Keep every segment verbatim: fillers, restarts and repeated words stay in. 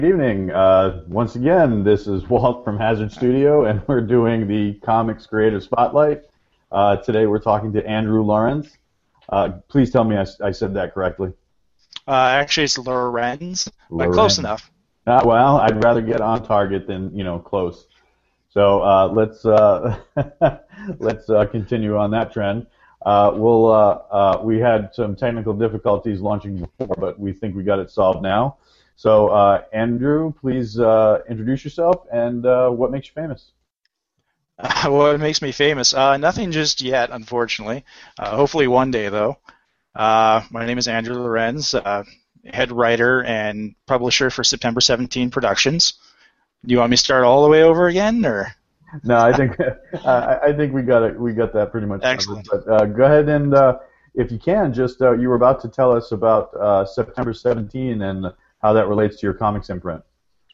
Good evening. Uh, once again, this is Walt from Hazard Studio, and we're doing the Comics Creative Spotlight. Uh, today we're talking to Andrew Lorenz. Uh, please tell me I, I said that correctly. Uh, actually, it's Lorenz, but Lorenz. close enough. Uh, well, I'd rather get on target than, you know, close. So uh, let's uh, let's uh, continue on that trend. Uh, we'll uh, uh, we had some technical difficulties launching before, but we think we got it solved now. So, uh, Andrew, please uh, introduce yourself and uh, what makes you famous. Uh, what makes me famous? Uh, nothing just yet, unfortunately. Uh, hopefully one day, though. Uh, my name is Andrew Lorenz, uh, head writer and publisher for September seventeenth Productions. Do you want me to start all the way over again, or? No, I think uh, I think we got it. We got that pretty much. Excellent. Covered. But uh, go ahead and, uh, if you can, just uh, you were about to tell us about uh, September seventeenth and how that relates to your comics imprint.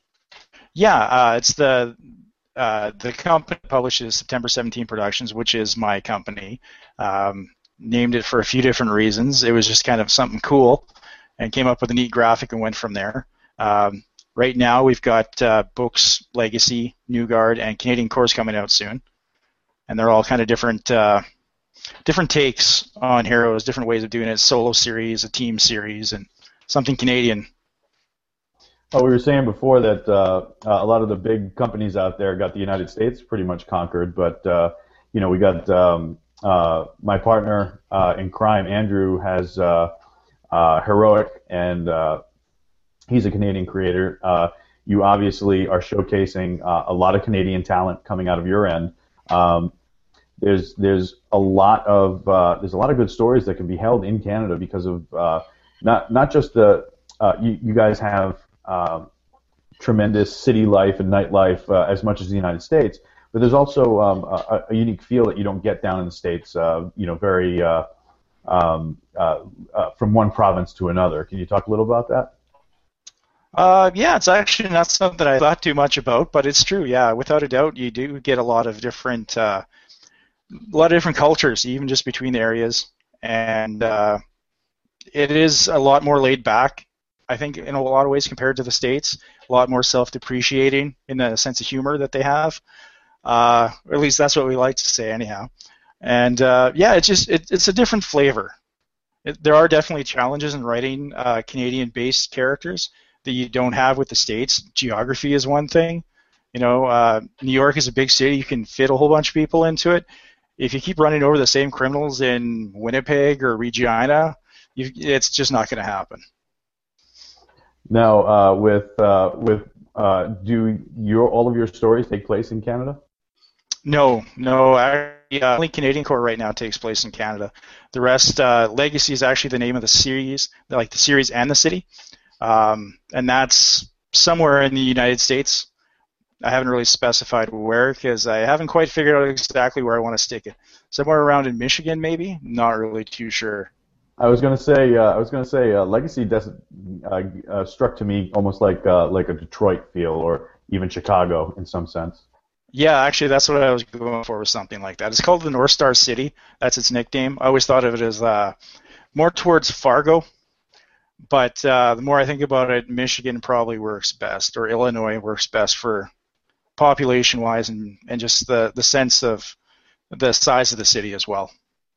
Yeah, uh, it's the uh, the company publishes September seventeenth Productions, which is my company. Um, named it for a few different reasons. It was just kind of something cool, and came up with a neat graphic and went from there. Um, right now, we've got uh, Books, Legacy, New Guard, and Canadian Course coming out soon, and they're all kind of different uh, different takes on heroes, different ways of doing it. Solo series, a team series, and something Canadian. Oh, we were saying before that uh, uh, a lot of the big companies out there got the United States pretty much conquered, but uh, you know, we got um, uh, my partner uh, in crime, Andrew, has uh, uh, Heroic, and uh, he's a Canadian creator. Uh, you obviously are showcasing uh, a lot of Canadian talent coming out of your end. Um, there's there's a lot of uh, there's a lot of good stories that can be held in Canada because of uh, not not just the uh, you, you guys have. Um, tremendous city life and nightlife uh, as much as the United States, but there's also um, a, a unique feel that you don't get down in the States. Uh, you know, very uh, um, uh, uh, from one province to another. Can you talk a little about that? Uh, yeah, it's actually not something I thought too much about, but it's true. Yeah, without a doubt, you do get a lot of different, uh, a lot of different cultures, even just between the areas, and uh, it is a lot more laid back. I think in a lot of ways compared to the States, a lot more self-depreciating in the sense of humor that they have. Uh, or at least that's what we like to say anyhow. And uh, yeah, it's just it, it's a different flavor. It, there are definitely challenges in writing uh, Canadian-based characters that you don't have with the States. Geography is one thing. You know, uh, New York is a big city. You can fit a whole bunch of people into it. If you keep running over the same criminals in Winnipeg or Regina, you, it's just not going to happen. Now, uh, with uh, with uh, do your all of your stories take place in Canada? No, no. Actually, uh, only Canadian Core right now takes place in Canada. The rest, uh, Legacy is actually the name of the series, like the series and the city, um, and that's somewhere in the United States. I haven't really specified where because I haven't quite figured out exactly where I want to stick it. Somewhere around in Michigan, maybe. Not really too sure. I was gonna say, uh, I was gonna say, uh, Legacy does, uh, uh, struck to me almost like uh, like a Detroit feel, or even Chicago in some sense. Yeah, actually, that's what I was going for, was something like that. It's called the North Star City. That's its nickname. I always thought of it as uh, more towards Fargo, but uh, the more I think about it, Michigan probably works best, or Illinois works best for population-wise, and and just the the sense of the size of the city as well.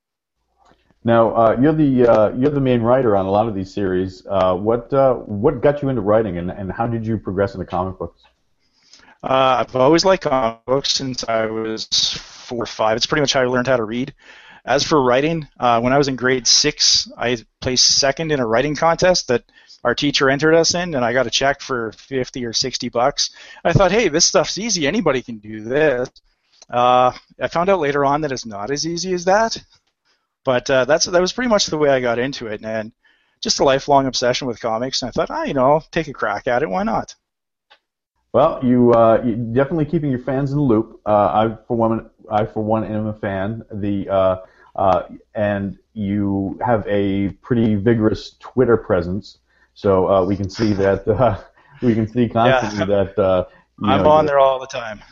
Now, uh, you're the uh, you're the main writer on a lot of these series. Uh, what uh, what got you into writing, and, and how did you progress into comic books? Uh, I've always liked comic books since I was four or five. It's pretty much how I learned how to read. As for writing, uh, when I was in grade six, I placed second in a writing contest that our teacher entered us in, and I got a check for fifty or sixty bucks. I thought, hey, this stuff's easy. Anybody can do this. Uh, I found out later on that it's not as easy as that. But uh, that's that was pretty much the way I got into it, and just a lifelong obsession with comics. And I thought, ah, you know, I'll take a crack at it. Why not? Well, you uh, you're definitely keeping your fans in the loop. Uh, I for one, I for one am a fan. The uh, uh, and you have a pretty vigorous Twitter presence, so uh, we can see that uh, we can see constantly yeah. that. Uh, you I'm know, on there all the time.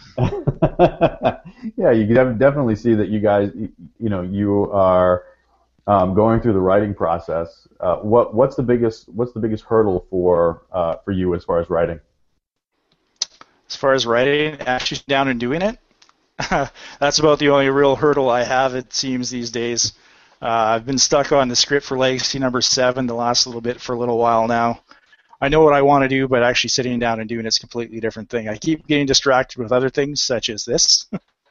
Yeah, you can definitely see that you guys, you know, you are um, going through the writing process. Uh, what what's the biggest what's the biggest hurdle for uh, for you as far as writing? far as writing, actually sitting down and doing it, that's about the only real hurdle I have, it seems, these days. Uh, I've been stuck on the script for Legacy number seven the last little bit for a little while now. I know what I want to do, but actually sitting down and doing it's a completely different thing. I keep getting distracted with other things, such as this.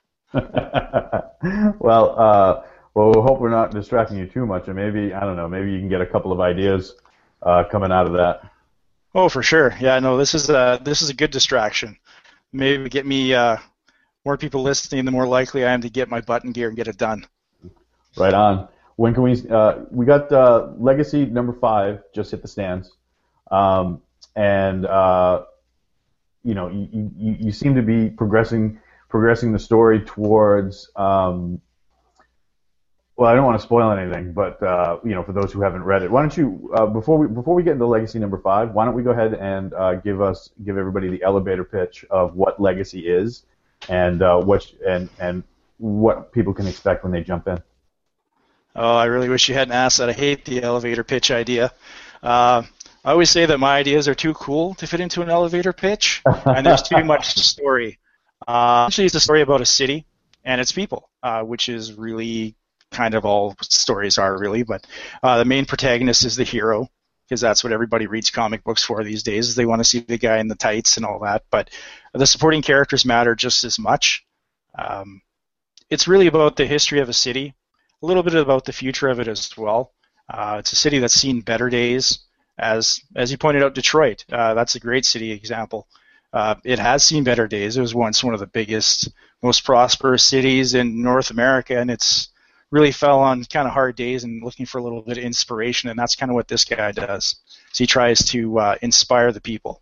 well, uh, well, we hope we're not distracting you too much, and maybe, I don't know, maybe you can get a couple of ideas uh, coming out of that. Oh, for sure. Yeah, no, this is a, this is a good distraction. Maybe get me uh, more people listening, the more likely I am to get my button gear and get it done. Right on. When can we, uh, we got uh, Legacy number five, just hit the stands. Um, and, uh, you know, you, you, you seem to be progressing progressing the story towards, um, well, I don't want to spoil anything, but, uh, you know, for those who haven't read it, why don't you, uh, before we before we get into Legacy number five, why don't we go ahead and uh, give us, give everybody the elevator pitch of what Legacy is and, uh, what, and, and what people can expect when they jump in. Oh, I really wish you hadn't asked that. I hate the elevator pitch idea. Uh, I always say that my ideas are too cool to fit into an elevator pitch, and there's too much story. Uh, actually, it's a story about a city and its people, uh, which is really kind of all stories are, really. But uh, the main protagonist is the hero, because that's what everybody reads comic books for these days. Is they want to see the guy in the tights and all that. But the supporting characters matter just as much. Um, it's really about the history of a city, a little bit about the future of it as well. Uh, it's a city that's seen better days. As as you pointed out, Detroit, uh, that's a great city example. Uh, it has seen better days. It was once one of the biggest, most prosperous cities in North America, and it's really fell on kind of hard days and looking for a little bit of inspiration, and that's kind of what this guy does. So he tries to uh, inspire the people.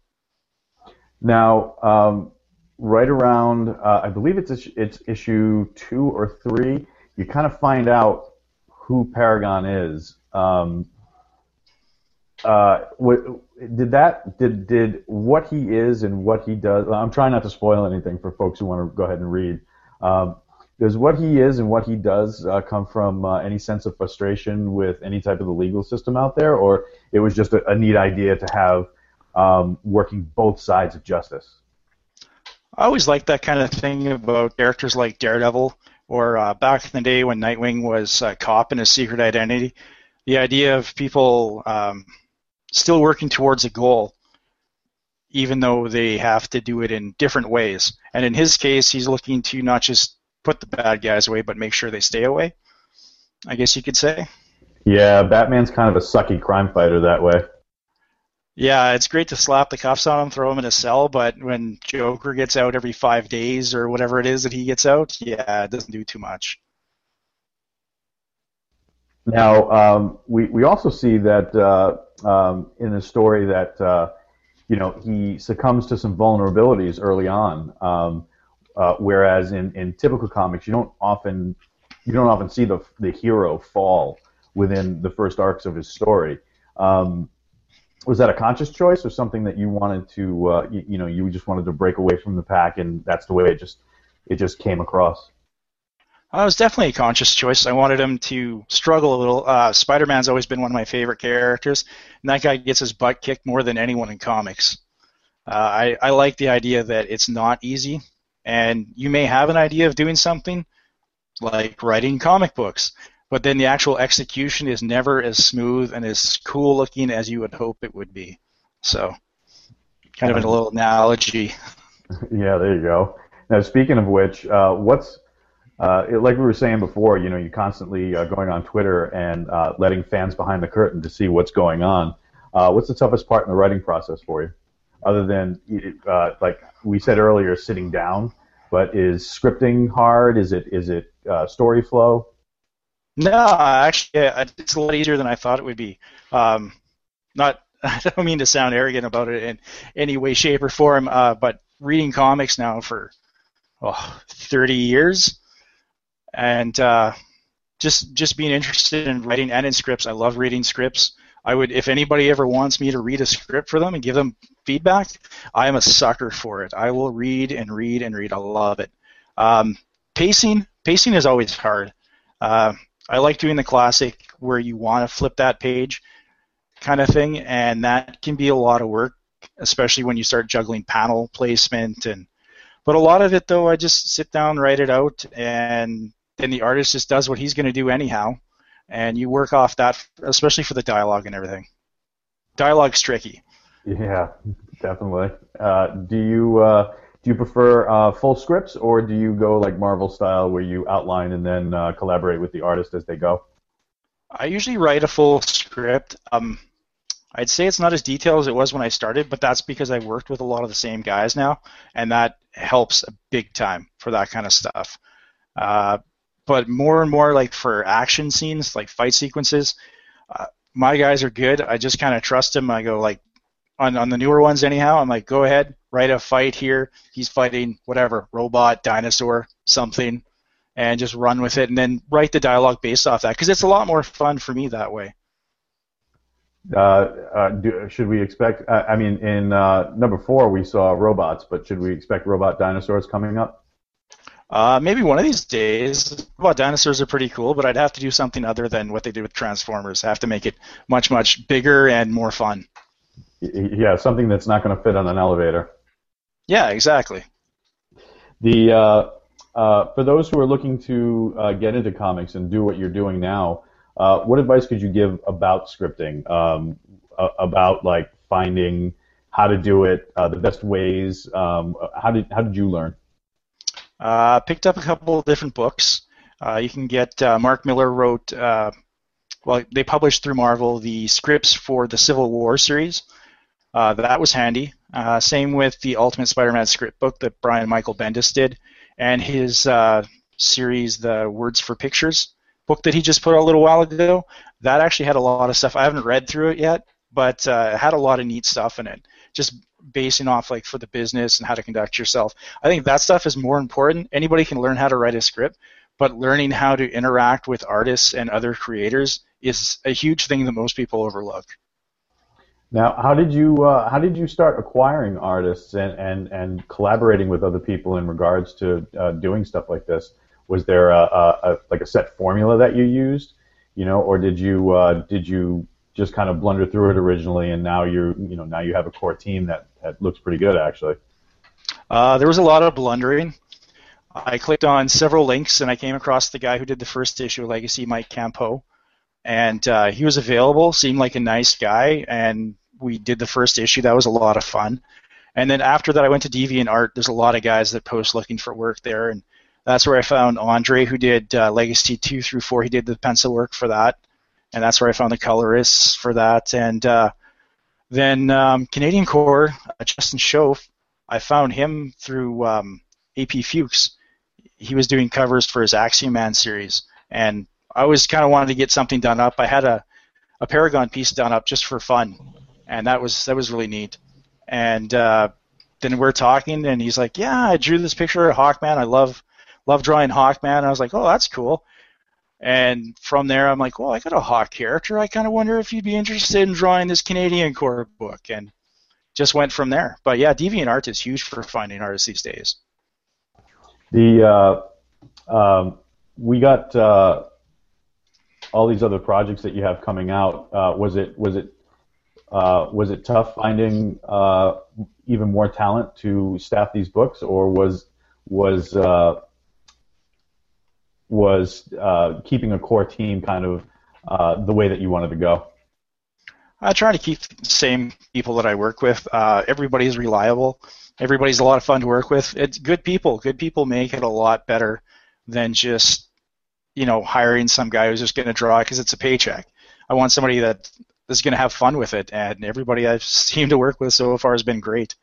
Now, um, right around, uh, I believe it's it's issue two or three, you kind of find out who Paragon is. Um, Uh, what, did that did did what he is and what he does? I'm trying not to spoil anything for folks who want to go ahead and read. Um, does what he is and what he does uh, come from uh, any sense of frustration with any type of the legal system out there, or it was just a, a neat idea to have um, working both sides of justice? I always liked that kind of thing about characters like Daredevil, or uh, back in the day when Nightwing was a cop in a secret identity. The idea of people um, still working towards a goal, even though they have to do it in different ways. And in his case, he's looking to not just put the bad guys away, but make sure they stay away, I guess you could say. Yeah, Batman's kind of a sucky crime fighter that way. Yeah, it's great to slap the cuffs on him, throw him in a cell, but when Joker gets out every five days or whatever it is that he gets out, yeah, it doesn't do too much. Now, um, we, we also see that uh, um, in the story that, uh, you know, he succumbs to some vulnerabilities early on, um, uh, whereas in, in typical comics, you don't often you don't often see the the hero fall within the first arcs of his story. Um, was that a conscious choice, or something that you wanted to, uh, you, you know, you just wanted to break away from the pack, and that's the way it just it just came across? Uh, it was definitely a conscious choice. I wanted him to struggle a little. Uh, Spider-Man's always been one of my favorite characters, and that guy gets his butt kicked more than anyone in comics. Uh, I, I like the idea that it's not easy, and you may have an idea of doing something, like writing comic books, but then the actual execution is never as smooth and as cool looking as you would hope it would be. So, kind of a little analogy. Yeah, there you go. Now, speaking of which, uh, what's Uh, it, like we were saying before, you know, you're constantly uh, going on Twitter and uh, letting fans behind the curtain to see what's going on. Uh, what's the toughest part in the writing process for you? Other than, uh, like we said earlier, sitting down, but is scripting hard? Is it is it uh, story flow? No, actually, it's a lot easier than I thought it would be. Um, not, I don't mean to sound arrogant about it in any way, shape, or form, uh, but reading comics now for oh, thirty years. And uh, just just being interested in writing and in scripts. I love reading scripts. I would, if anybody ever wants me to read a script for them and give them feedback, I am a sucker for it. I will read and read and read. I love it. Um, pacing, pacing is always hard. Uh, I like doing the classic where you want to flip that page kind of thing, and that can be a lot of work, especially when you start juggling panel placement and But a lot of it, though, I just sit down, write it out, and then the artist just does what he's going to do anyhow, and you work off that, especially for the dialogue and everything. Dialogue's tricky. Yeah, definitely. Uh, do you uh, do you prefer uh, full scripts, or do you go like Marvel style, where you outline and then uh, collaborate with the artist as they go? I usually write a full script. Um, I'd say it's not as detailed as it was when I started, but that's because I worked with a lot of the same guys now, and that helps a big time for that kind of stuff. Uh, but more and more, like for action scenes, like fight sequences, uh, my guys are good. I just kind of trust them. I go like, on on the newer ones anyhow, I'm like, go ahead, write a fight here. He's fighting whatever, robot, dinosaur, something, and just run with it, and then write the dialogue based off that, because it's a lot more fun for me that way. Uh, uh, do, should we expect? Uh, I mean, in uh, number four we saw robots, but should we expect robot dinosaurs coming up? Uh, maybe one of these days. Robot dinosaurs are pretty cool, but I'd have to do something other than what they did with Transformers. I have to make it much, much bigger and more fun. Yeah, something that's not going to fit on an elevator. Yeah, exactly. The uh, uh, for those who are looking to uh, get into comics and do what you're doing now, uh, what advice could you give about scripting? Um, uh, about like finding how to do it, uh, the best ways. Um, how did how did you learn? Uh, picked up a couple of different books. Uh, you can get uh, Mark Miller wrote. Uh, well, they published through Marvel the scripts for the Civil War series. Uh, that was handy. Uh, same with the Ultimate Spider-Man script book that Brian Michael Bendis did, and his uh, series, the Words for Pictures book that he just put out a little while ago. That actually had a lot of stuff. I haven't read through it yet, but uh, it had a lot of neat stuff in it, just basing off like for the business and how to conduct yourself. I think that stuff is more important. Anybody can learn how to write a script, but learning how to interact with artists and other creators is a huge thing that most people overlook. Now, how did you uh, how did you start acquiring artists and, and, and collaborating with other people in regards to uh, doing stuff like this? Was there a, a, a like a set formula that you used, you know, or did you uh, did you just kind of blunder through it originally, and now you're you know now you have a core team that, that looks pretty good actually? Uh, there was a lot of blundering. I clicked on several links and I came across the guy who did the first issue of Legacy, Mike Campo, and uh, he was available, seemed like a nice guy, and we did the first issue. That was a lot of fun. And then after that, I went to DeviantArt. There's a lot of guys that post looking for work there, and that's where I found Andre, who did uh, Legacy two through four. He did the pencil work for that, and that's where I found the colorists for that. And uh, then um, Canadian Core, uh, Justin Schoaf, I found him through um, A P Fuchs. He was doing covers for his Axiom Man series, and I always kind of wanted to get something done up. I had a, a Paragon piece done up just for fun, and that was that was really neat. And uh, then we're talking, and he's like, "Yeah, I drew this picture of Hawkman. I love love drawing Hawkman." And I was like, "Oh, that's cool." And from there, I'm like, "Well, I got a Hawk character. I kind of wonder if you'd be interested in drawing this Canadian Core book." And just went from there. But yeah, DeviantArt is huge for finding artists these days. The uh, um, we got uh, all these other projects that you have coming out. Uh, was it was it uh, was it tough finding uh, even more talent to staff these books, or was was uh, was uh, keeping a core team kind of uh, the way that you wanted to go? I try to keep the same people that I work with. Uh, everybody's reliable. Everybody's a lot of fun to work with. It's good people. Good people make it a lot better than just, you know, hiring some guy who's just going to draw because it's a paycheck. I want somebody that is going to have fun with it, and everybody I've seemed to work with so far has been great.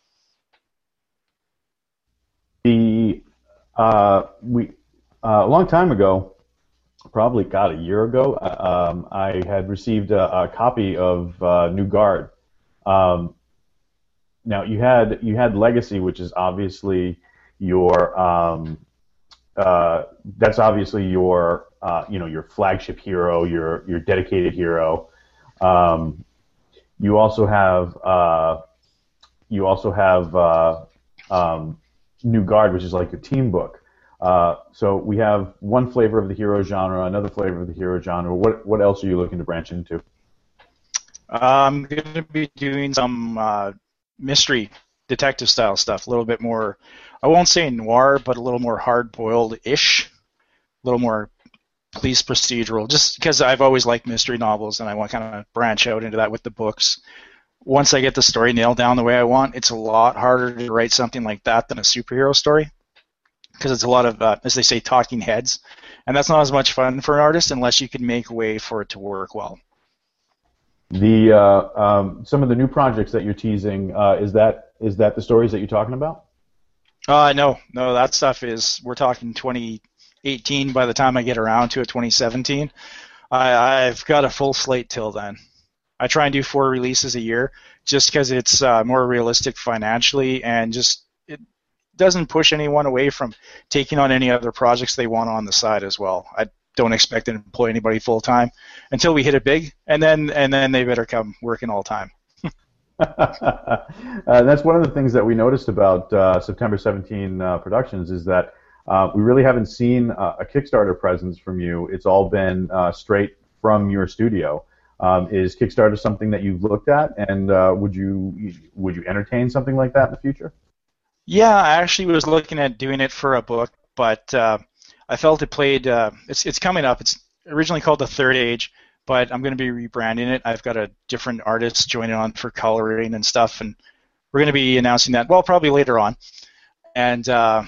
The uh, we uh, a long time ago, probably got a year ago, um, I had received a, a copy of uh, New Guard. Um, now you had you had Legacy, which is obviously your um, uh, that's obviously your uh, you know your flagship hero, your your dedicated hero. Um, you also have uh, you also have uh, um, New Guard, which is like your team book. Uh, so we have one flavor of the hero genre, another flavor of the hero genre. What what else are you looking to branch into? I'm going to be doing some uh, mystery detective style stuff, a little bit more, I won't say noir, but a little more hard-boiled-ish, a little more police procedural, just because I've always liked mystery novels and I want to kind of branch out into that with the books. Once I get the story nailed down the way I want, it's a lot harder to write something like that than a superhero story, because it's a lot of, uh, as they say, talking heads, and that's not as much fun for an artist unless you can make a way for it to work well. The uh, um, some of the new projects that you're teasing, uh, is that is that the stories that you're talking about? Uh, no, no, that stuff is, we're talking twenty eighteen by the time I get around to it, twenty seventeen. I, I've got a full slate till then. I try and do four releases a year just because it's uh, more realistic financially, and just it doesn't push anyone away from taking on any other projects they want on the side as well. I don't expect to employ anybody full time until we hit it big, and then and then they better come working all time. uh, that's one of the things that we noticed about uh, September seventeenth uh, Productions is that uh, we really haven't seen uh, a Kickstarter presence from you. It's all been uh, straight from your studio. Um, is Kickstarter something that you've looked at, and uh, would you would you entertain something like that in the future? Yeah, I actually was looking at doing it for a book, but uh, I felt it played. Uh, it's it's coming up. It's originally called The Third Age, but I'm going to be rebranding it. I've got a different artist joining on for coloring and stuff, and we're going to be announcing that, well, probably later on. And uh,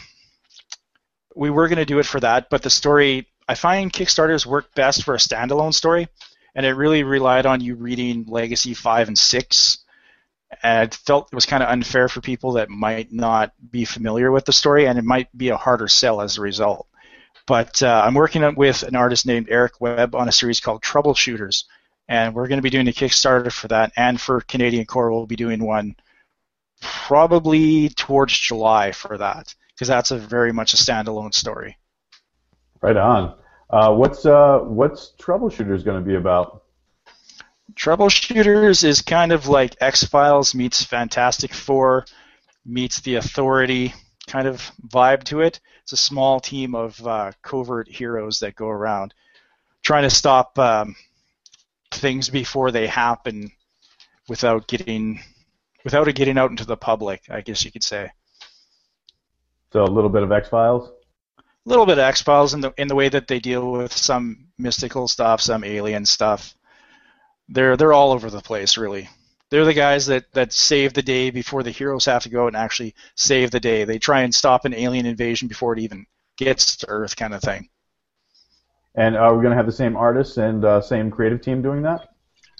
we were going to do it for that, but the story, I find Kickstarters work best for a standalone story, and it really relied on you reading Legacy five and six. And I felt it was kind of unfair for people that might not be familiar with the story, and it might be a harder sell as a result. But uh, I'm working with an artist named Eric Webb on a series called Troubleshooters, and we're going to be doing a Kickstarter for that, and for Canadian Core we'll be doing one probably towards July for that, because that's a very much a standalone story. Right on. Uh, what's uh, what's Troubleshooters going to be about? Troubleshooters is kind of like X-Files meets Fantastic Four meets The Authority kind of vibe to it. It's a small team of uh, covert heroes that go around trying to stop um, things before they happen without getting without it getting out into the public, I guess you could say. So a little bit of X-Files? A little bit of X-Files in the in the way that they deal with some mystical stuff, some alien stuff. They're they're all over the place, really. They're the guys that, that save the day before the heroes have to go out and actually save the day. They try and stop an alien invasion before it even gets to Earth, kind of thing. And are we going to have the same artists and uh, same creative team doing that?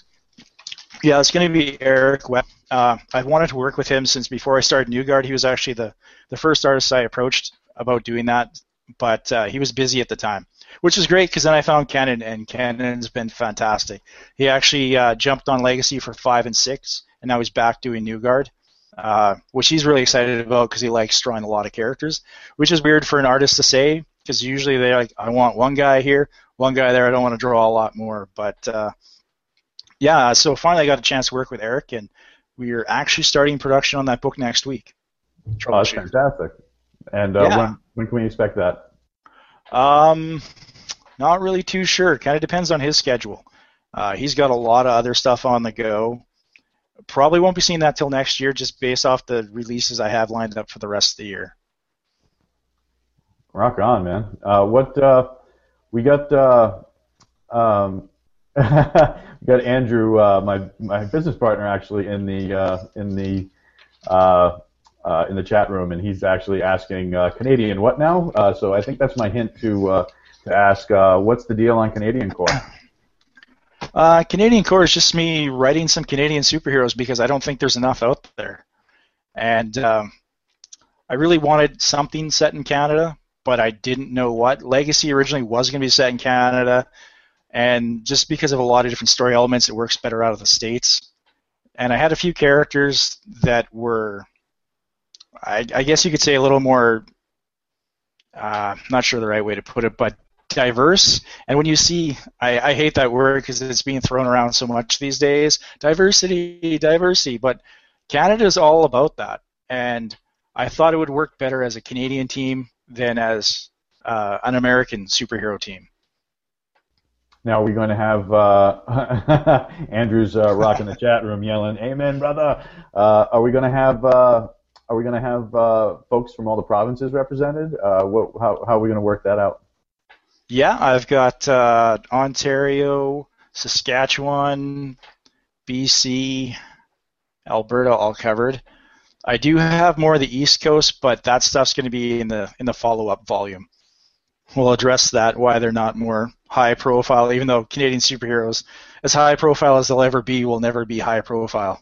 Yeah, it's going to be Eric Webb. Uh, I've wanted to work with him since before I started New Guard. He was actually the, the first artist I approached about doing that, but uh, he was busy at the time, which is great because then I found Kenan, and Kenan's been fantastic. He actually uh, jumped on Legacy for five and six, and now he's back doing New Guard, uh, which he's really excited about because he likes drawing a lot of characters, which is weird for an artist to say because usually they're like, I want one guy here, one guy there, I don't want to draw a lot more. But uh, yeah, so finally I got a chance to work with Eric, and we are actually starting production on that book next week. Oh, that's fantastic. And uh, yeah. when, when can we expect that? Um, not really too sure. Kind of depends on his schedule. Uh, he's got a lot of other stuff on the go. Probably won't be seeing that till next year, just based off the releases I have lined up for the rest of the year. Rock on, man. Uh, what uh, we got? Uh, um, we got Andrew, uh, my my business partner, actually in the uh, in the. Uh, Uh, in the chat room, and he's actually asking uh, Canadian what now? Uh, so I think that's my hint to uh, to ask uh, what's the deal on Canadian Core? Uh, Canadian Core is just me writing some Canadian superheroes because I don't think there's enough out there, and um, I really wanted something set in Canada, but I didn't know what. Legacy originally was going to be set in Canada, and just because of a lot of different story elements, it works better out of the States. And I had a few characters that were, I, I guess you could say, a little more, uh, not sure the right way to put it, but diverse. And when you see, I, I hate that word because it's being thrown around so much these days, diversity, diversity, but Canada is all about that. And I thought it would work better as a Canadian team than as uh, an American superhero team. Now we're going to have uh, Andrew's uh, rocking the chat room yelling, "Amen, brother." Uh, are we going to have uh, are we going to have uh, folks from all the provinces represented? Uh, what, how, how are we going to work that out? Yeah, I've got uh, Ontario, Saskatchewan, B C, Alberta all covered. I do have more of the East Coast, but that stuff's going to be in the in the follow-up volume. We'll address that, why they're not more high profile, even though Canadian superheroes, as high profile as they'll ever be, will never be high profile.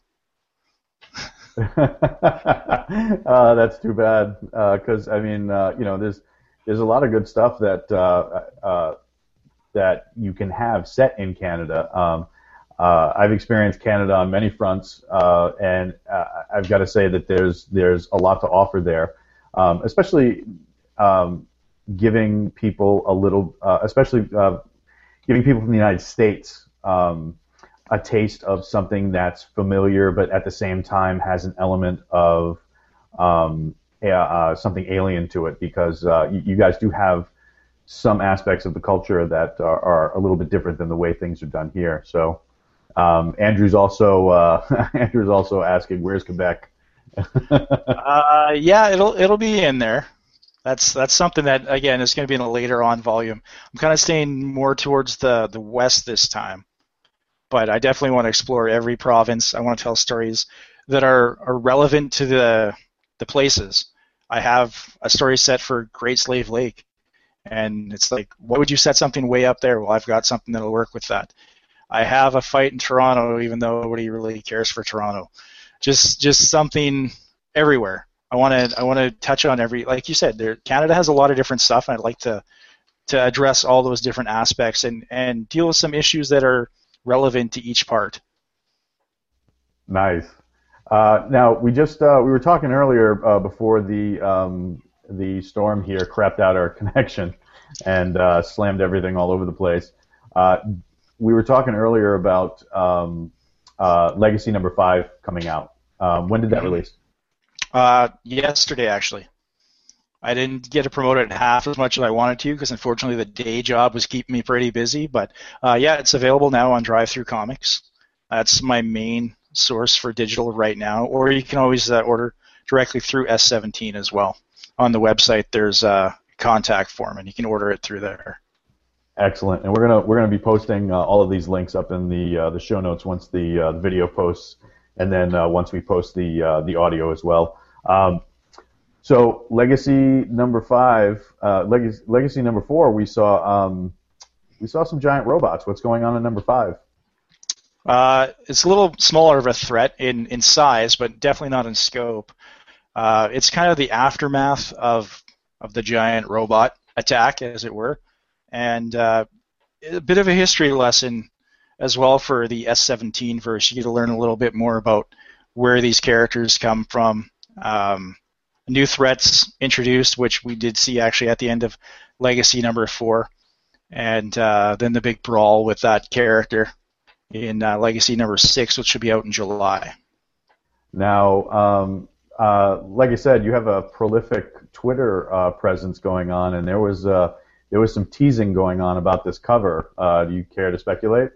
uh, that's too bad, because uh, I mean, uh, you know, there's there's a lot of good stuff that uh, uh, that you can have set in Canada. Um, uh, I've experienced Canada on many fronts, uh, and uh, I've got to say that there's there's a lot to offer there, um, especially um, giving people a little, uh, especially uh, giving people from the United States um, a taste of something that's familiar, but at the same time has an element of um, uh, something alien to it, because uh, you, you guys do have some aspects of the culture that are, are a little bit different than the way things are done here. So um, Andrew's also uh, Andrew's also asking, where's Quebec? uh, yeah, it'll it'll be in there. That's that's something that, again, is going to be in a later on volume. I'm kind of staying more towards the the west this time, but I definitely want to explore every province. I want to tell stories that are, are relevant to the the places. I have a story set for Great Slave Lake, and it's like, what would you set something way up there? Well, I've got something that'll work with that. I have a fight in Toronto, even though nobody really cares for Toronto. Just just something everywhere. I want to I want to touch on every, like you said, there, Canada has a lot of different stuff, and I'd like to to address all those different aspects and, and deal with some issues that are relevant to each part. Nice. Uh, now we just uh, we were talking earlier uh, before the um, the storm here crapped out our connection and uh, slammed everything all over the place. Uh, we were talking earlier about um, uh, Legacy Number Five coming out. Um, when did that release? Uh, yesterday, actually. I didn't get to promote it half as much as I wanted to, because unfortunately the day job was keeping me pretty busy. But uh, yeah, it's available now on Drive-Thru Comics. That's my main source for digital right now. Or you can always uh, order directly through S seventeen as well. On the website, there's a contact form, and you can order it through there. Excellent, and we're gonna we're gonna be posting uh, all of these links up in the uh, the show notes once the uh, video posts, and then uh, once we post the uh, the audio as well. Um, so Legacy Number Five, uh, Legacy, Legacy Number Four, we saw um, we saw some giant robots. What's going on in Number Five? Uh, it's a little smaller of a threat in in size, but definitely not in scope. Uh, it's kind of the aftermath of of the giant robot attack, as it were, and uh, a bit of a history lesson as well for the S seventeen verse. You get to learn a little bit more about where these characters come from. Um, new threats introduced, which we did see actually at the end of Legacy Number Four, and uh, then the big brawl with that character in uh, Legacy Number Six, which should be out in July. Now, um, uh, like I said, you have a prolific Twitter uh, presence going on, and there was uh, there was some teasing going on about this cover. Uh, do you care to speculate?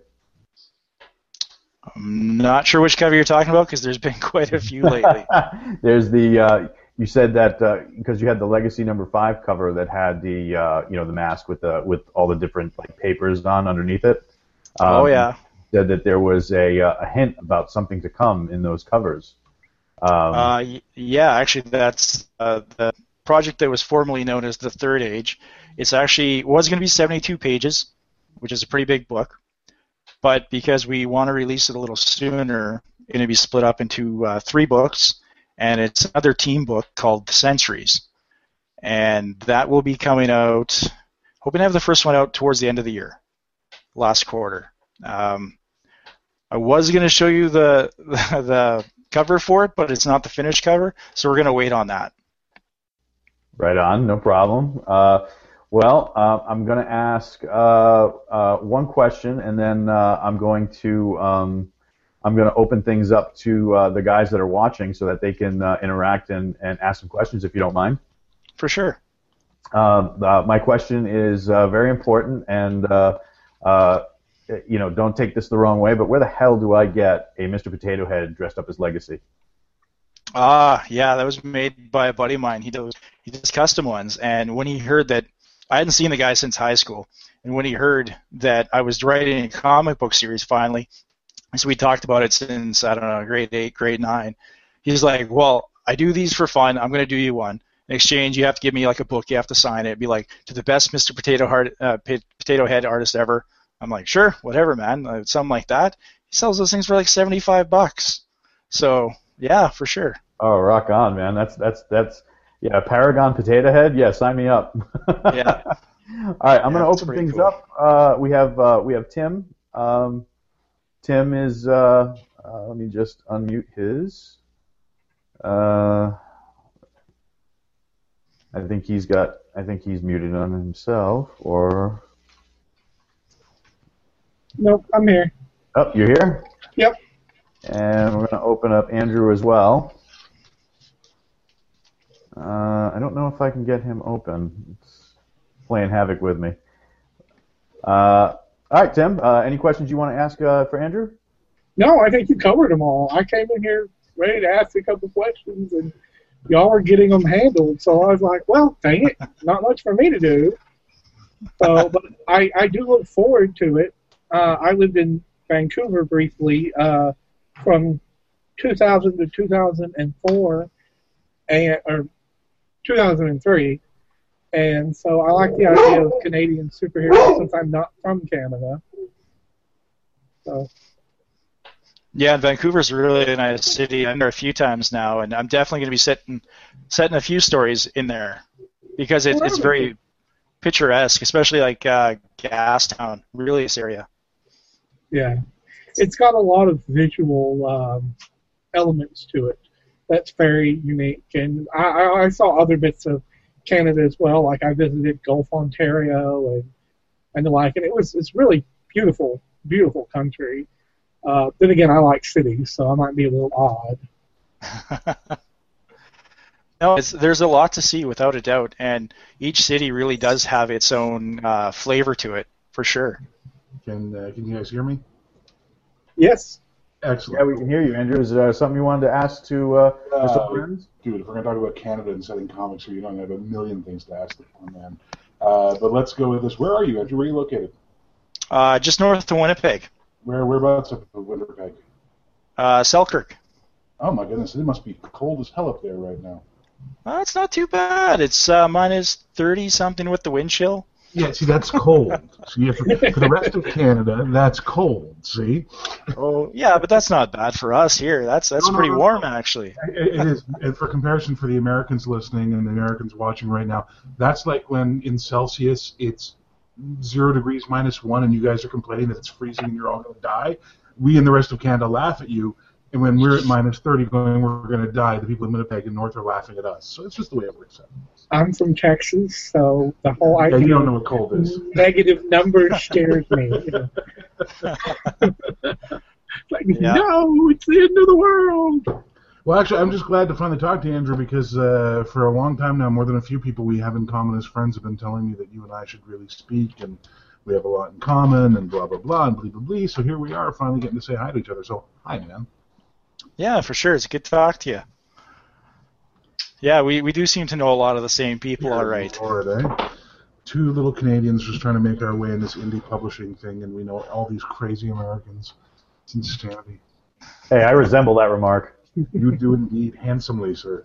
I'm not sure which cover you're talking about, because there's been quite a few lately. There's the uh, you said that uh, because you had the Legacy Number Five cover that had the uh, you know the mask with the with all the different like papers on underneath it. Um, oh yeah. Said that there was a a hint about something to come in those covers. Um, uh, yeah, actually, that's uh, the project that was formerly known as the Third Age. It's actually was going to be seventy-two pages, which is a pretty big book. But because we want to release it a little sooner, it's going to be split up into uh, three books, and it's another team book called The Centuries. And that will be coming out, hoping to have the first one out towards the end of the year, last quarter. Um, I was going to show you the, the the cover for it, but it's not the finished cover, so we're going to wait on that. Right on, no problem. Uh, Well, uh, I'm going to ask uh, uh, one question, and then uh, I'm going to um, I'm going to open things up to uh, the guys that are watching so that they can uh, interact and, and ask some questions, if you don't mind. For sure. Uh, uh, my question is uh, very important, and uh, uh, you know, don't take this the wrong way, but where the hell do I get a Mister Potato Head dressed up as Legacy? Ah, yeah, that was made by a buddy of mine. He does he does custom ones, and when he heard that, I hadn't seen the guy since high school, and when he heard that I was writing a comic book series finally, so we talked about it since I don't know grade eight, grade nine. He's like, "Well, I do these for fun. I'm going to do you one. In exchange, you have to give me like a book. You have to sign it. Be like to the best Mister Potato Heart, uh, Potato Head artist ever." I'm like, "Sure, whatever, man. Uh, something like that." He sells those things for like seventy-five bucks. So yeah, for sure. Oh, rock on, man. That's that's that's yeah. Paragon Potato Head. Yeah, sign me up. Yeah. All right, I'm Yeah, going to that's open pretty things cool. up. Uh, we have uh, we have Tim. Um, Tim is. Uh, uh, let me just unmute his. Uh, I think he's got. I think he's muted on himself. Or Nope, I'm here. oh, you're here. Yep. And we're going to open up Andrew as well. Uh, I don't know if I can get him open. It's playing havoc with me. Uh, all right, Tim. Uh, any questions you want to ask uh, for Andrew? No, I think you covered them all. I came in here ready to ask a couple questions, and y'all were getting them handled. So I was like, well, dang it, not much for me to do. So, but I, I do look forward to it. Uh, I lived in Vancouver briefly uh, from two thousand to two thousand four, and or two thousand three. And so I like the idea of Canadian superheroes since I'm not from Canada. So. Yeah, and Vancouver's a really nice city. I've been there a few times now, and I'm definitely going to be setting setting a few stories in there because it, it's very picturesque, especially like uh, Gastown, really this area. Yeah, it's got a lot of visual um, elements to it that's very unique, and I, I, I saw other bits of Canada as well. Like I visited Gulf, Ontario, and and the like, and it was it's really beautiful, beautiful country. Uh, then again, I like cities, so I might be a little odd. No, it's, there's a lot to see without a doubt, and each city really does have its own uh, flavor to it, for sure. Can uh, Can you guys hear me? Yes. Excellent. Yeah, we can hear you, Andrew. Is there something you wanted to ask to uh, Uh, Mister Burns? Dude, if we're going to talk about Canada and setting comics here, you don't have a million things to ask the poor man. Uh, but let's go with this. Where are you, Andrew? Where are you located? Uh, just north of Winnipeg, Where Whereabouts of Winnipeg? uh, Selkirk. Oh my goodness, it must be cold as hell up there right now. Uh, it's not too bad. It's uh, minus thirty something with the wind chill. Yeah, see, that's cold. See, for, for the rest of Canada, that's cold. See, Oh, yeah, but that's not bad for us here. That's that's No, no, pretty no. warm actually. it, it is. And for comparison, for the Americans listening and the Americans watching right now, that's like when in Celsius it's zero degrees minus one, and you guys are complaining that it's freezing and you're all going to die. We in the rest of Canada laugh at you, and when we're at minus thirty, going we're going to die, the people in Winnipeg and North are laughing at us. So it's just the way it works out. I'm from Texas, so the whole Yeah, idea you don't of know what cold is. negative numbers scares me. You know. Like, Yeah. no, it's the end of the world. Well, actually, I'm just glad to finally talk to Andrew because uh, for a long time now, more than a few people we have in common as friends have been telling me that you and I should really speak, and we have a lot in common, and blah, blah, blah, and blah, blah, blah. So here we are, finally getting to say hi to each other. So, hi, man. Yeah, for sure. It's good to talk to you. Yeah, we, we do seem to know a lot of the same people, all right. Lord, eh? Two little Canadians just trying to make our way in this indie publishing thing, and we know all these crazy Americans. It's insanity. Hey, I resemble that remark. You do indeed handsomely, sir.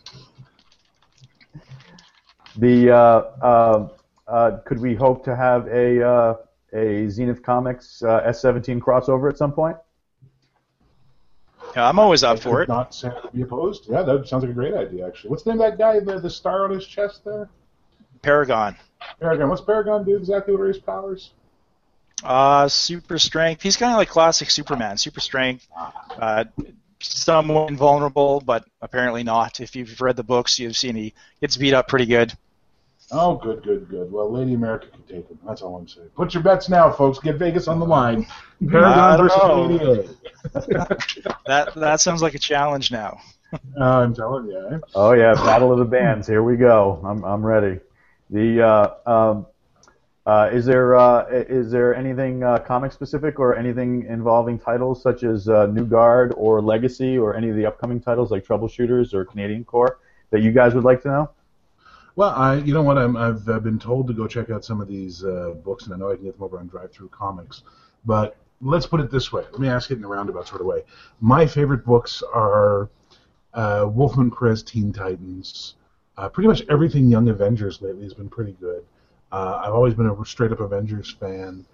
The uh, uh, uh, could we hope to have a uh, a Zenith Comics uh, S seventeen crossover at some point? Yeah, I'm always I up for could it. not say I'd be opposed. Yeah, that sounds like a great idea, actually. What's the name of that guy, the, the star on his chest there? Paragon. Paragon. What's Paragon do exactly? What are his powers? Uh, super strength. He's kind of like classic Superman. Super strength. Uh, somewhat invulnerable, but apparently not. If you've read the books, you've seen he gets beat up pretty good. Oh, good, good, good. Well, Lady America can take him. That's all I'm saying. Put your bets now, folks. Get Vegas on the line. I Paragon don't versus know. Lady A. That that sounds like a challenge now. Uh, I'm telling you. Eh? Oh yeah, Battle of the Bands. Here we go. I'm I'm ready. The uh, um, Uh, is there uh, is there anything uh, comic specific or anything involving titles such as uh, New Guard or Legacy or any of the upcoming titles like Troubleshooters or Canadian Core that you guys would like to know? Well, I, you know what, I'm, I've uh, been told to go check out some of these uh, books, and I know I can get them over on Drive Through Comics. But let's put it this way. Let me ask it in a roundabout sort of way. My favorite books are uh, Wolfman Perez Teen Titans. Uh, pretty much everything Young Avengers lately has been pretty good. Uh, I've always been a straight-up Avengers fan,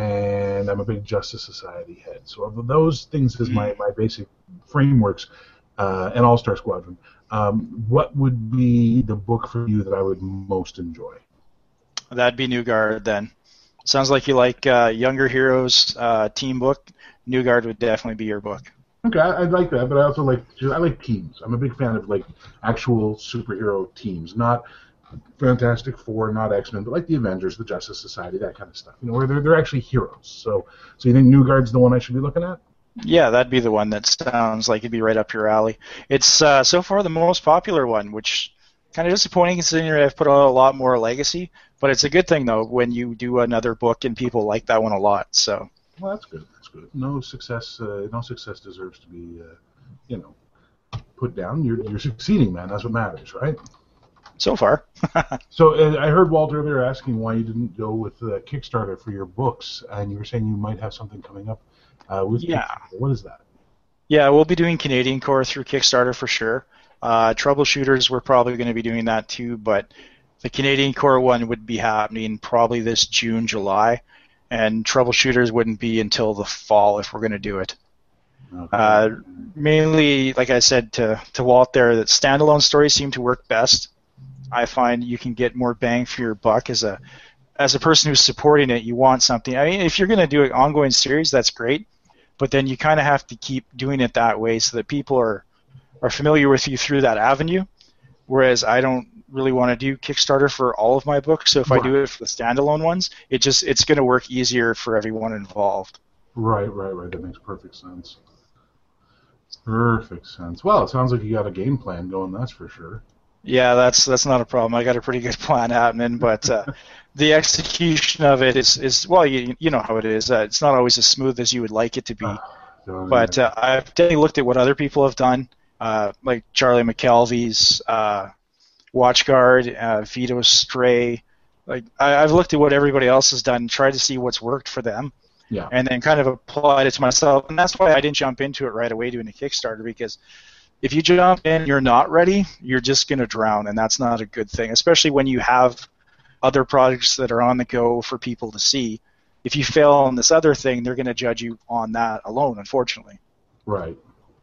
and I'm a big Justice Society head. So of those things is my, my basic frameworks, uh, and All-Star Squadron. Um, what would be the book for you that I would most enjoy? That'd be New Guard then. Sounds like you like uh, Younger Heroes uh, team book. New Guard would definitely be your book. Okay, I, I'd like that, but I also like I like teams. I'm a big fan of like actual superhero teams, not Fantastic Four, not X-Men, but like the Avengers, the Justice Society, that kind of stuff. You know, where they're they're actually heroes. So, so you think New Guard's the one I should be looking at? Yeah, that'd be the one that sounds like it'd be right up your alley. It's uh, so far the most popular one, which kind of disappointing considering I've put out a lot more Legacy. But it's a good thing though when you do another book and people like that one a lot. So. Well, that's good. That's good. No success. Uh, no success deserves to be, uh, you know, put down. You're you're succeeding, man. That's what matters, right? So far. So uh, I heard Walt earlier asking why you didn't go with uh, Kickstarter for your books, and you were saying you might have something coming up uh, with yeah. Kickstarter. What is that? Yeah, we'll be doing Canadian Core through Kickstarter for sure. Uh, Troubleshooters, we're probably going to be doing that too, but the Canadian Core one would be happening probably this June, July, and Troubleshooters wouldn't be until the fall if we're going to do it. Okay. Uh, mainly, like I said to, to Walt there, that standalone stories seem to work best. I find you can get more bang for your buck as a as a person who's supporting it. You want something. I mean, if you're going to do an ongoing series, that's great, but then you kind of have to keep doing it that way so that people are are familiar with you through that avenue. Whereas I don't really want to do Kickstarter for all of my books, so if right. I do it for the standalone ones, it just it's going to work easier for everyone involved. Right, right, right. That makes perfect sense. Perfect sense. Well, it sounds like you got a game plan going. That's for sure. Yeah, that's that's not a problem. I got a pretty good plan happening, but uh, the execution of it is, is well, you you know how it is. Uh, it's not always as smooth as you would like it to be. Oh, but uh, I've definitely looked at what other people have done, uh, like Charlie McKelvey's uh, WatchGuard, uh, Vito Stray. Like I, I've looked at what everybody else has done, tried to see what's worked for them, yeah, and then kind of applied it to myself. And that's why I didn't jump into it right away doing a Kickstarter, because if you jump in and you're not ready, you're just going to drown, and that's not a good thing, especially when you have other projects that are on the go for people to see. If you fail on this other thing, they're going to judge you on that alone, unfortunately. Right.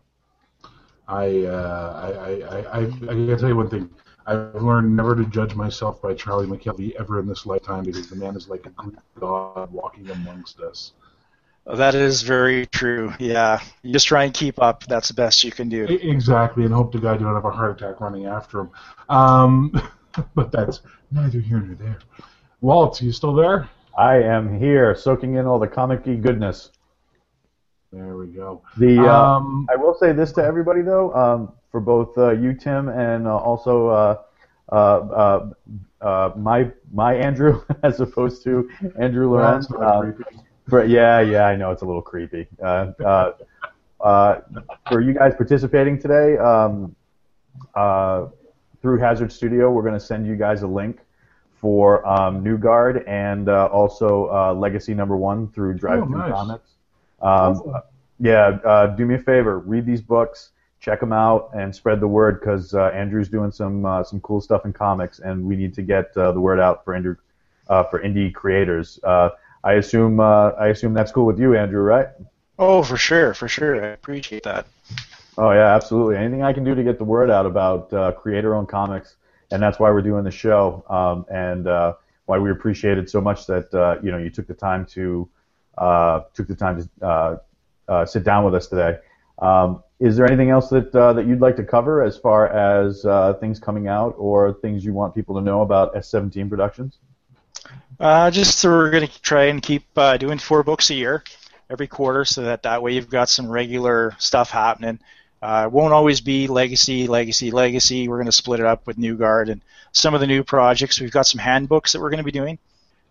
I, uh, I, I, I, I gotta tell you one thing. I've learned never to judge myself by Charlie McKelvey ever in this lifetime, because the man is like a Greek god walking amongst us. That is very true. Yeah, you just try and keep up. That's the best you can do. Exactly, and hope to God you don't have a heart attack running after him. Um, but that's neither here nor there. Walt, are you still there? I am here, soaking in all the comic-y goodness. There we go. The uh, um, I will say this to everybody though, um, for both uh, you, Tim, and uh, also uh, uh, uh, uh, my my Andrew, as opposed to Andrew Lorenz. For, yeah, yeah, I know it's a little creepy. Uh, uh, uh, for you guys participating today, um, uh, through Hazard Studio, we're going to send you guys a link for um, New Guard and uh, also uh, Legacy Number One through Drive Through oh, nice. Comics. Um, awesome. Yeah, uh, do me a favor, read these books, check them out, and spread the word, because uh, Andrew's doing some uh, some cool stuff in comics, and we need to get uh, the word out for Andrew uh, for indie creators. Uh, I assume uh, I assume that's cool with you, Andrew, right? Oh, for sure, for sure. I appreciate that. Oh yeah, absolutely. Anything I can do to get the word out about uh, creator-owned comics, and that's why we're doing the show, um, and uh, why we appreciate it so much that uh, you know you took the time to uh, took the time to uh, uh, sit down with us today. Um, is there anything else that uh, that you'd like to cover as far as uh, things coming out or things you want people to know about S seventeen Productions? Uh, just so we're going to try and keep uh, doing four books a year, every quarter, so that that way you've got some regular stuff happening. Uh, it won't always be Legacy, Legacy, Legacy. We're going to split it up with New Guard and some of the new projects. We've got some handbooks that we're going to be doing,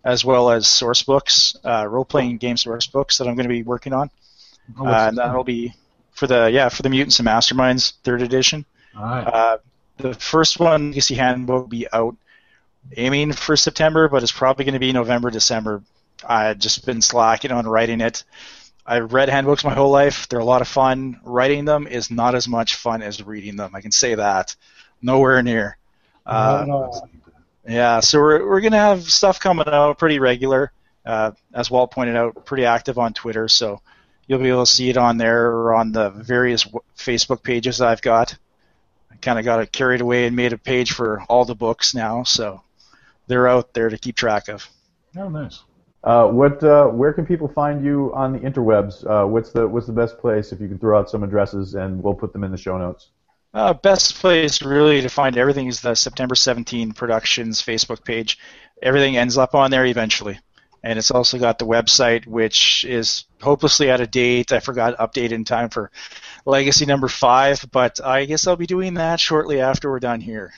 as well as source books, uh, role-playing game source books that I'm going to be working on. Oh, Uh, and that'll be for the yeah for the Mutants and Masterminds third edition. All right. Uh, the first one, Legacy Handbook, will be out aiming for September, but it's probably going to be November, December. I've just been slacking on writing it. I've read handbooks my whole life. They're a lot of fun. Writing them is not as much fun as reading them. I can say that. Nowhere near. Uh, Uh, yeah, so we're we're gonna have stuff coming out pretty regular. Uh, as Walt pointed out, pretty active on Twitter, so you'll be able to see it on there or on the various w- Facebook pages I've got. I kind of got it carried away and made a page for all the books now, so they're out there to keep track of. Oh, nice. Uh, what? Uh, where can people find you on the interwebs? Uh, what's the What's the best place? If you can throw out some addresses, and we'll put them in the show notes. Uh, best place really to find everything is the September seventeenth Productions Facebook page. Everything ends up on there eventually. And it's also got the website, which is hopelessly out of date. I forgot to update in time for Legacy number five, but I guess I'll be doing that shortly after we're done here.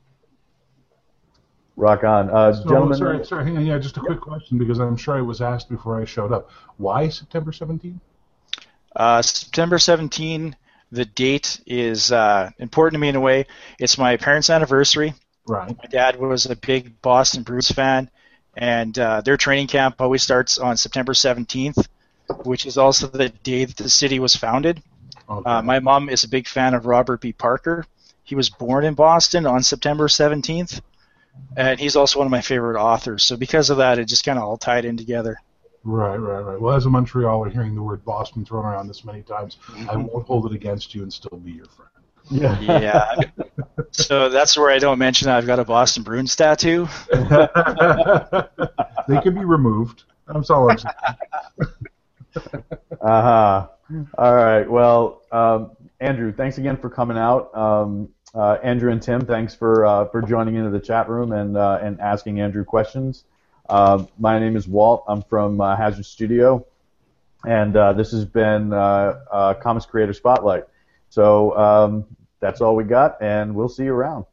Rock on, uh, So, gentlemen. sorry, sorry, hang on. Yeah, just a quick question because I'm sure it was asked before I showed up. Why September seventeenth? Uh, September seventeenth, the date is uh, important to me in a way. It's my parents' anniversary. Right. My dad was a big Boston Bruins fan, and uh, their training camp always starts on September seventeenth, which is also the day that the city was founded. Okay. Uh, my mom is a big fan of Robert B. Parker. He was born in Boston on September seventeenth, and he's also one of my favorite authors. So because of that, it just kind of all tied in together. Right, right, right. Well, as a Montrealer, hearing the word Boston thrown around this many times, I won't hold it against you and still be your friend. Yeah. Yeah. So that's where I don't mention I've got a Boston Bruins tattoo. They can be removed. That's all I'm saying. Uh-huh. All right. Well, um, Andrew, thanks again for coming out. Um, uh, Andrew and Tim, thanks for uh, for joining into the chat room and uh, and asking Andrew questions. Uh, my name is Walt. I'm from uh, Hazard Studio, and uh, this has been uh, uh, Comics Creator Spotlight. So um, that's all we got, and we'll see you around.